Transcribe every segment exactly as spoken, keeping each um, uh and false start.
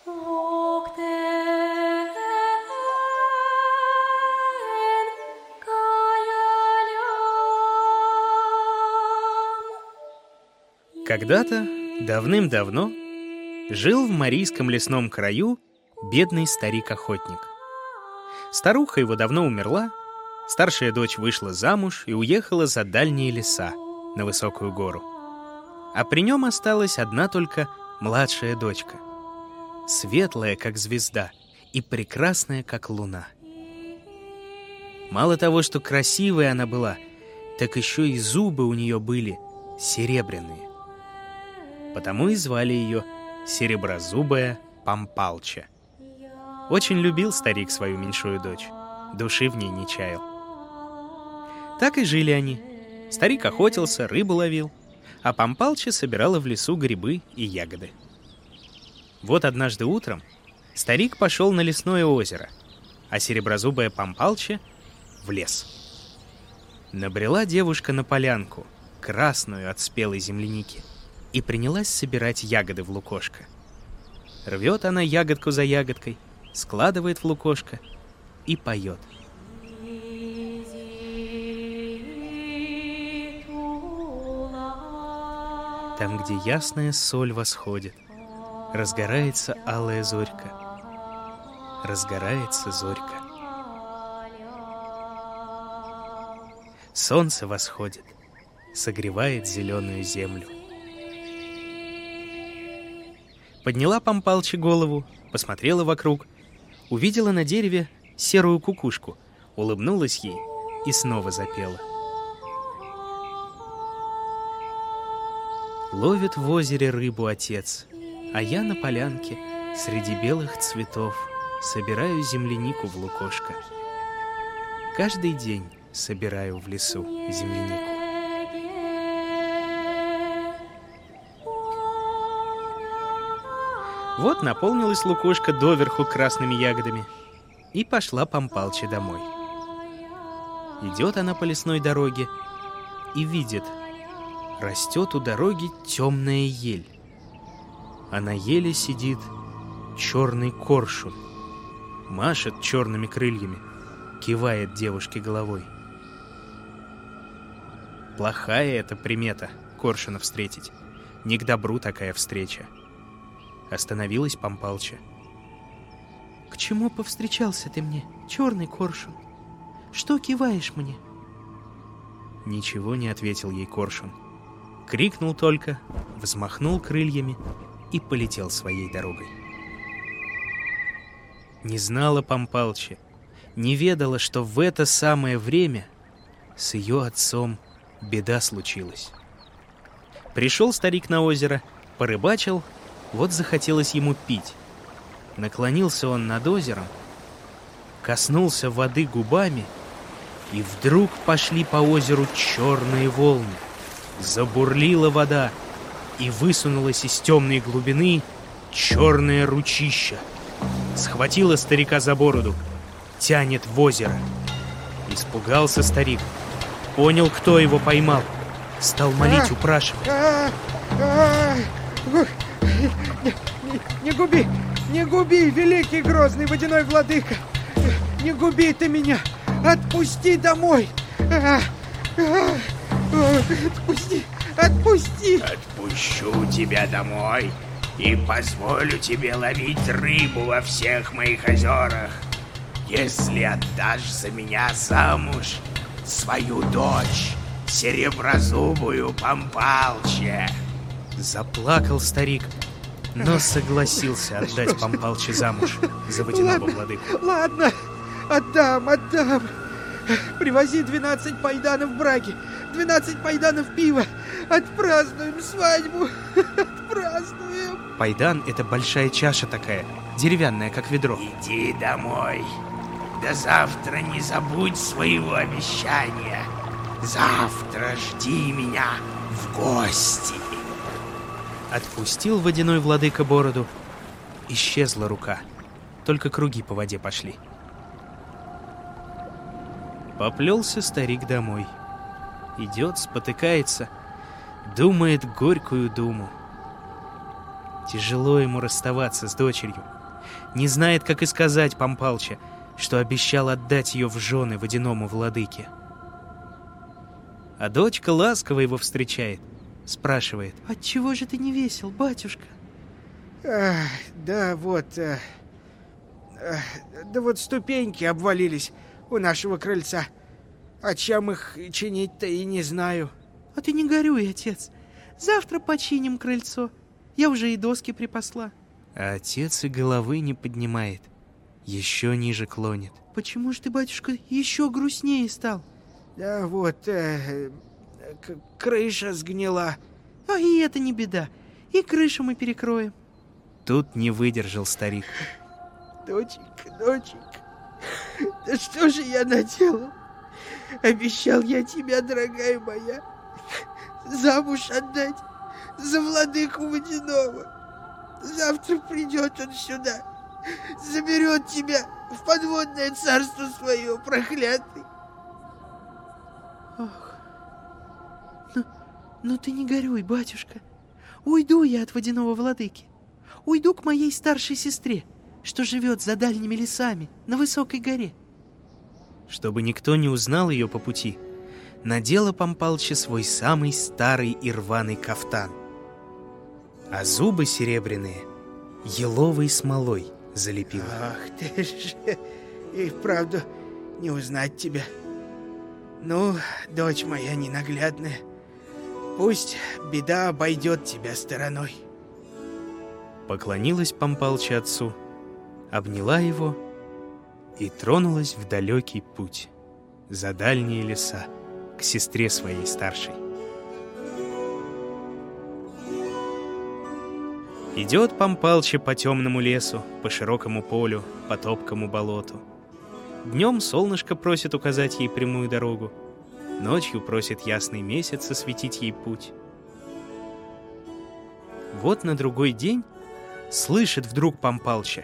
Когда-то, давным-давно, жил в Марийском лесном краю бедный старик-охотник. Старуха его давно умерла, старшая дочь вышла замуж и уехала за дальние леса, на высокую гору. А при нем осталась одна только младшая дочка, светлая, как звезда, и прекрасная, как луна. Мало того, что красивая она была, так еще и зубы у нее были серебряные. Потому и звали ее Сереброзубая Пампалча. Очень любил старик свою меньшую дочь, души в ней не чаял. Так и жили они. Старик охотился, рыбу ловил, а Пампалча собирала в лесу грибы и ягоды. Вот однажды утром старик пошел на лесное озеро, а Сереброзубая Пампалча — в лес. Набрела девушка на полянку, красную от спелой земляники, и принялась собирать ягоды в лукошко. Рвет она ягодку за ягодкой, складывает в лукошко и поет. Там, где ясная соль восходит, разгорается алая зорька, разгорается зорька. Солнце восходит, согревает зеленую землю. Подняла Пампалча голову, посмотрела вокруг, увидела на дереве серую кукушку, улыбнулась ей и снова запела. Ловит в озере рыбу отец, а я на полянке среди белых цветов собираю землянику в лукошко. Каждый день собираю в лесу землянику. Вот наполнилась лукошко доверху красными ягодами, и пошла Пампалча домой. Идет она по лесной дороге и видит, растет у дороги темная ель, а на еле сидит черный коршун, машет черными крыльями, кивает девушке головой. Плохая эта примета — коршуна встретить, не к добру такая встреча. Остановилась Пампалча. «К чему повстречался ты мне, черный коршун? Что киваешь мне?» Ничего не ответил ей коршун. Крикнул только, взмахнул крыльями и полетел своей дорогой. Не знала Пампалча, не ведала, что в это самое время с ее отцом беда случилась. Пришел старик на озеро, порыбачил. Вот захотелось ему пить. Наклонился он над озером, коснулся воды губами, и вдруг пошли по озеру черные волны. Забурлила вода, и высунулась из темной глубины черное ручище. Схватила старика за бороду, тянет в озеро. Испугался старик, понял, кто его поймал, стал молить, упрашивать. Не, не, не губи, не губи, великий грозный водяной владыка! Не губи ты меня! Отпусти домой! Отпусти, отпусти! Отпущу тебя домой и позволю тебе ловить рыбу во всех моих озерах, если отдашь за меня замуж свою дочь, Сереброзубую Пампалча. Заплакал старик, но согласился отдать Пампалче замуж за водяного ладно, владыку. Ладно, отдам, отдам. Привози двенадцать пайданов браги, двенадцать пайданов пива. Отпразднуем свадьбу, отпразднуем. Пайдан — это большая чаша такая, деревянная, как ведро. Иди домой. До завтра не забудь своего обещания. Завтра жди меня в гости. Отпустил водяной владыка бороду. Исчезла рука. Только круги по воде пошли. Поплелся старик домой. Идет, спотыкается, думает горькую думу. Тяжело ему расставаться с дочерью. Не знает, как и сказать Пам Палча, что обещал отдать ее в жены водяному владыке. А дочка ласково его встречает, спрашивает: «Отчего же ты не весел, батюшка?» Ах, да вот... э, э, да вот ступеньки обвалились у нашего крыльца. А чем их чинить-то и не знаю. А ты не горюй, отец. Завтра починим крыльцо. Я уже и доски припасла. А отец и головы не поднимает, еще ниже клонит. Почему же ты, батюшка, еще грустнее стал? Да вот, э, к- крыша сгнила. А и это не беда. И крышу мы перекроем. Тут не выдержал старик. Доченька, доченька, да что же я наделал? Обещал я тебя, дорогая моя, замуж отдать за владыку водяного. Завтра придет он сюда, заберет тебя в подводное царство свое, проклятый. Ах, ну, ну ты не горюй, батюшка. Уйду я от водяного владыки. Уйду к моей старшей сестре, что живет за дальними лесами, на высокой горе. Чтобы никто не узнал ее по пути, надела Пам Палча свой самый старый и рваный кафтан. А зубы серебряные еловой смолой залепила. Ах ты же, и вправду не узнать тебя. Ну, дочь моя ненаглядная, пусть беда обойдет тебя стороной. Поклонилась Пам Палча отцу, обняла его и тронулась в далекий путь, за дальние леса, к сестре своей старшей. Идет Пам Палча по темному лесу, по широкому полю, по топкому болоту. Днем солнышко просит указать ей прямую дорогу, ночью просит ясный месяц осветить ей путь. Вот на другой день слышит вдруг Пам Палча: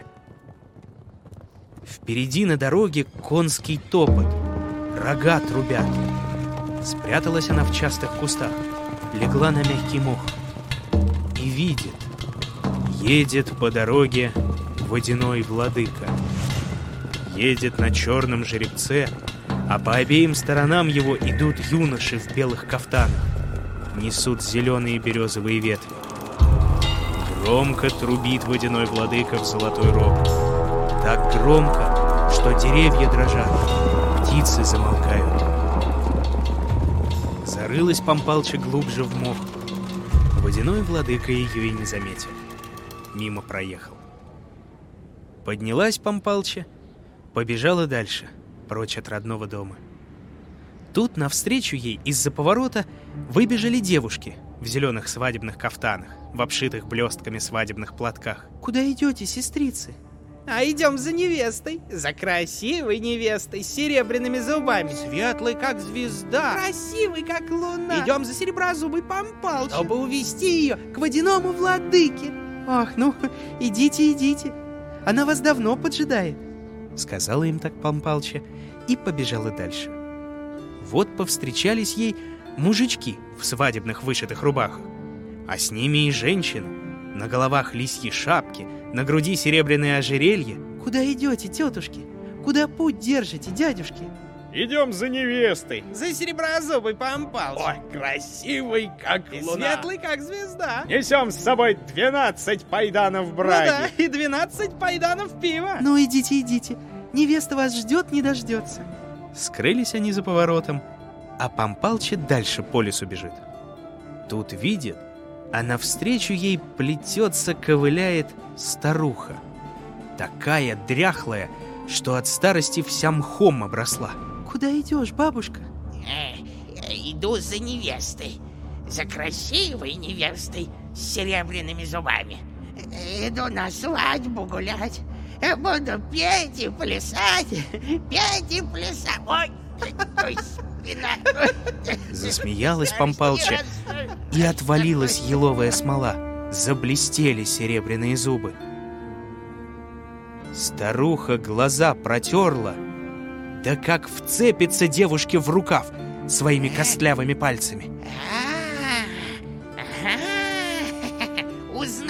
впереди на дороге конский топот, рога трубят. Спряталась она в частых кустах, легла на мягкий мох и видит: едет по дороге водяной владыка. Едет на черном жеребце, а по обеим сторонам его идут юноши в белых кафтанах, несут зеленые березовые ветви. Громко трубит водяной владыка в золотой рог. Так громко, что деревья дрожат, птицы замолкают. Зарылась Пам Палча глубже в мох. Водяной владыка ее и не заметил. Мимо проехал. Поднялась Пам Палча, побежала дальше, прочь от родного дома. Тут навстречу ей из-за поворота выбежали девушки в зеленых свадебных кафтанах, в обшитых блестками свадебных платках. Куда идете, сестрицы? А идем за невестой, за красивой невестой с серебряными зубами. Светлой, как звезда. Красивой, как луна. Идем за сереброзубой Пам Палчей, чтобы увести ее к водяному владыке. Ах, ну, идите, идите. Она вас давно поджидает. Сказала им так Пам Палча и побежала дальше. Вот повстречались ей мужички в свадебных вышитых рубахах, а с ними и женщины. На головах лисьи шапки, на груди серебряные ожерелья. Куда идете, тетушки? Куда путь держите, дядюшки? Идем за невестой. За сереброзубой Пам Палчей. Ой, красивый, как И луна. светлый, как звезда. Несем с собой двенадцать пайданов Ну браги. да, и двенадцать пайданов пива. Ну, идите, идите. Невеста вас ждет, не дождется. Скрылись они за поворотом, а Пам Палча дальше по лесу бежит. Тут видит, а навстречу ей плетется, ковыляет старуха. Такая дряхлая, что от старости вся мхом обросла. Куда идешь, бабушка? Э, иду за невестой, за красивой невестой с серебряными зубами. Иду на свадьбу гулять, буду петь и плясать, петь и плясать. Ой, ой, спина. Засмеялась Пам Палча, и отвалилась еловая смола. Заблестели серебряные зубы. Старуха глаза протерла, да как вцепится девушке в рукав своими костлявыми пальцами. А, ага. Узнала я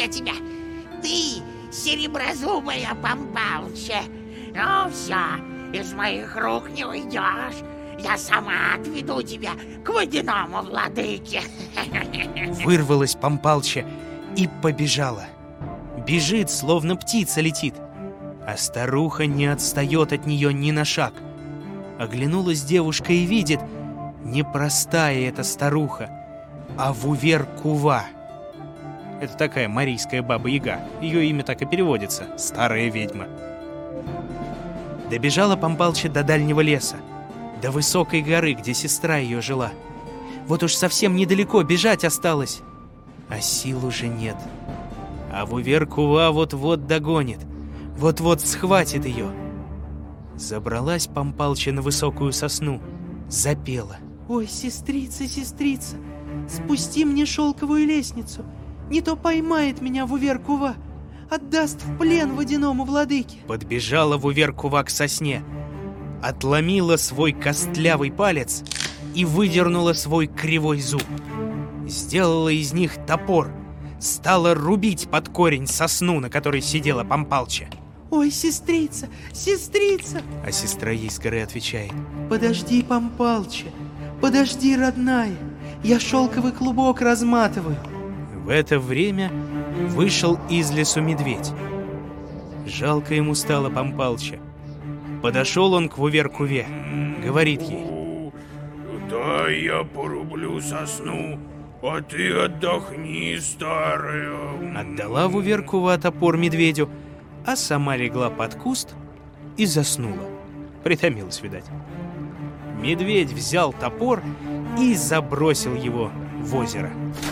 тебя. Ты сереброзубая Пампалча. Ну все, из моих рук не уйдешь. Я сама отведу тебя к водяному владыке. Вырвалась Пампалча и побежала. Бежит, словно птица летит, а старуха не отстает от нее ни на шаг. Оглянулась девушка и видит, непростая эта старуха, а Вувер-Кува. Это такая марийская баба-яга. Ее имя так и переводится — старая ведьма. Добежала Пампалча до дальнего леса, до высокой горы, где сестра ее жила. Вот уж совсем недалеко бежать осталось, а сил уже нет. А Вувер-Кува вот-вот догонит, вот-вот схватит ее. Забралась Пампалча на высокую сосну, запела. Ой, сестрица, сестрица, спусти мне шелковую лестницу, не то поймает меня Вувер-Кува, отдаст в плен водяному владыке. Подбежала Вувер-Кува к сосне, отломила свой костлявый палец и выдернула свой кривой зуб. Сделала из них топор, стала рубить под корень сосну, на которой сидела Пампалча. Ой, сестрица, сестрица! А сестра ей с горы отвечает. Подожди, Пампалча, подожди, родная, я шелковый клубок разматываю. В это время вышел из лесу медведь. Жалко ему стало Пампалча. Подошел он к Вувер-Куве, говорит ей. Дай я порублю сосну, а ты отдохни, старая. Отдала Вувер-Кува топор медведю, а сама легла под куст и заснула. Притомилась, видать. Медведь взял топор и забросил его в озеро.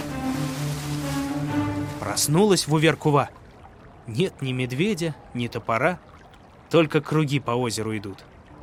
Проснулась Вувер-Кува. Нет ни медведя, ни топора, только круги по озеру идут.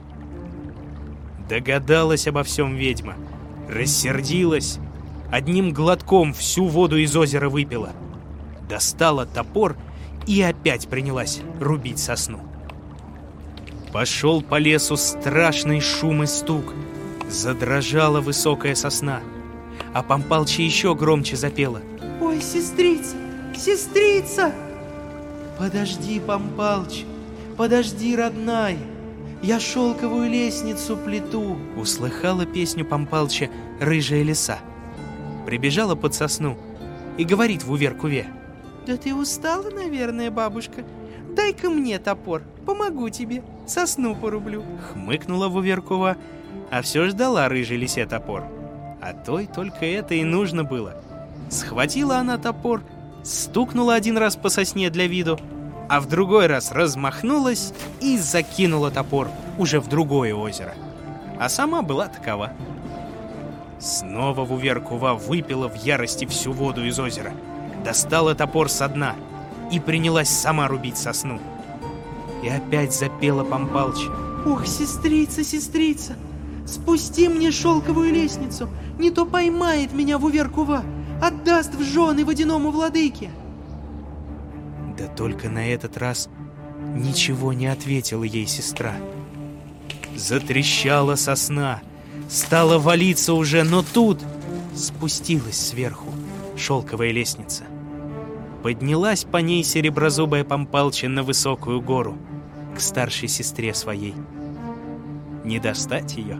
Догадалась обо всем ведьма, рассердилась, одним глотком всю воду из озера выпила. Достала топор и опять принялась рубить сосну. Пошел по лесу страшный шум и стук. Задрожала высокая сосна, а Пампалча еще громче запела. Ой, сестрица, сестрица! Подожди, Пампалча, подожди, родная, я шелковую лестницу плету. Услыхала песню Пампалча рыжая лиса. Прибежала под сосну и говорит Вувер-Куве. Да ты устала, наверное, бабушка? Дай-ка мне топор, помогу тебе, сосну порублю. Хмыкнула Вувер-Кува, а все ждала рыжей лисе топор. А той только это и нужно было. Схватила она топор, стукнула один раз по сосне для виду, а в другой раз размахнулась и закинула топор уже в другое озеро. А сама была такова. Снова Вувер-Кува выпила в ярости всю воду из озера, достала топор со дна и принялась сама рубить сосну. И опять запела Пампалча. Ох, сестрица, сестрица, спусти мне шелковую лестницу, не то поймает меня Вувер-Кува, отдаст в жены водяному владыке. Да только на этот раз ничего не ответила ей сестра. Затрещала сосна, стала валиться уже, но тут спустилась сверху шелковая лестница. Поднялась по ней сереброзубая Пампалча на высокую гору, к старшей сестре своей. Не достать ее.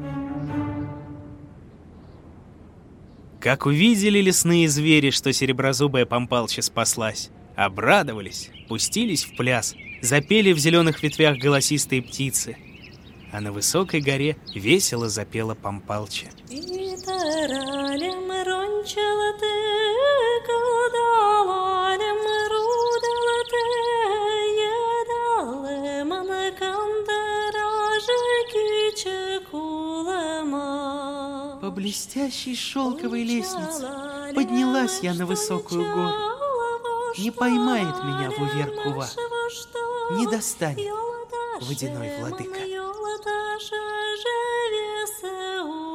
Как увидели лесные звери, что сереброзубая Пампалча спаслась, обрадовались, пустились в пляс, запели в зеленых ветвях голосистые птицы, а на высокой горе весело запела Пампалча. По блестящей шелковой лестнице поднялась я на высокую гору. Не поймает меня Вувер-Кува, не достанет водяной владыка.